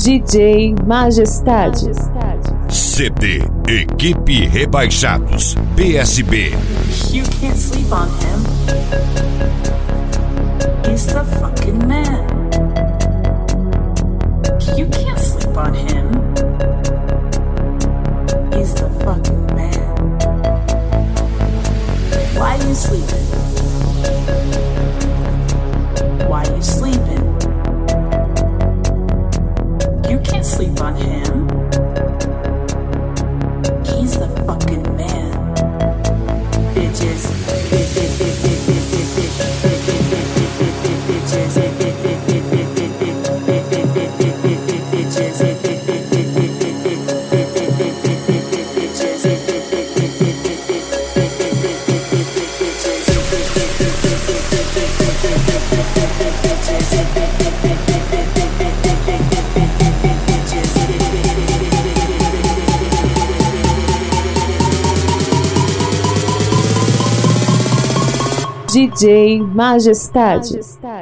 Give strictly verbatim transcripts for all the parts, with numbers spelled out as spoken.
D J Majestade. C D Equipe Rebaixados P S B. You can't sleep on him. He's the fucking man. You can't sleep on him. He's the fucking man. Why you sleeping? Why you sleeping? You can't sleep on him. He's the fucking man. Bitches. D J Majestade.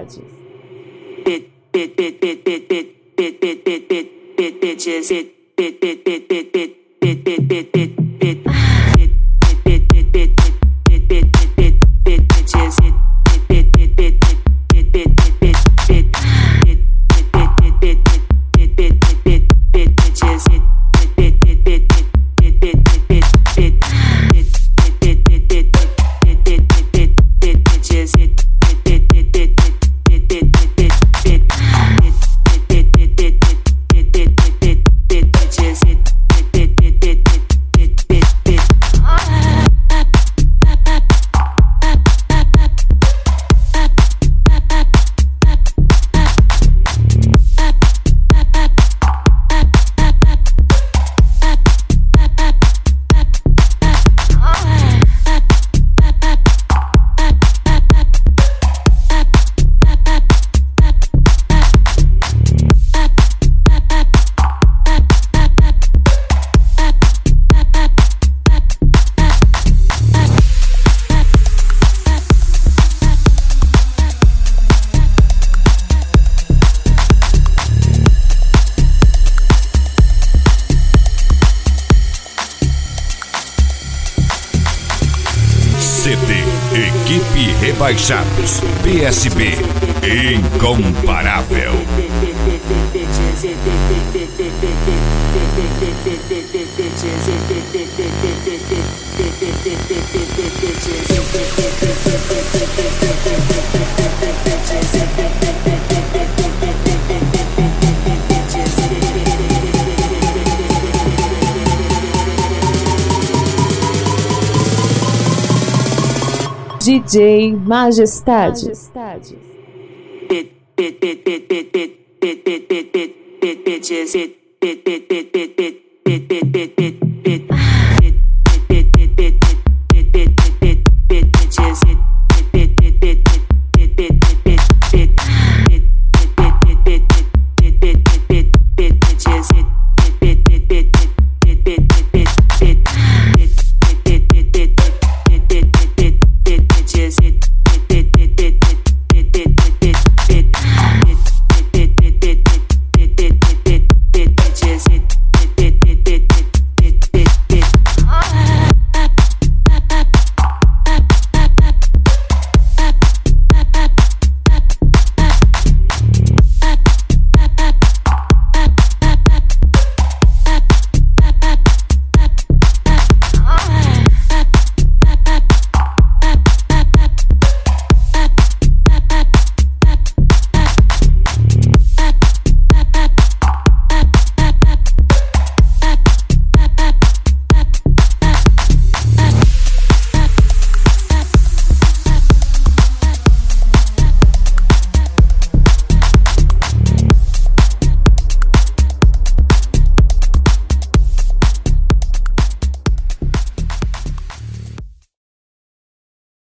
C D Equipe Rebaixados P S B. Incomparável. D J Majestade. Bitches.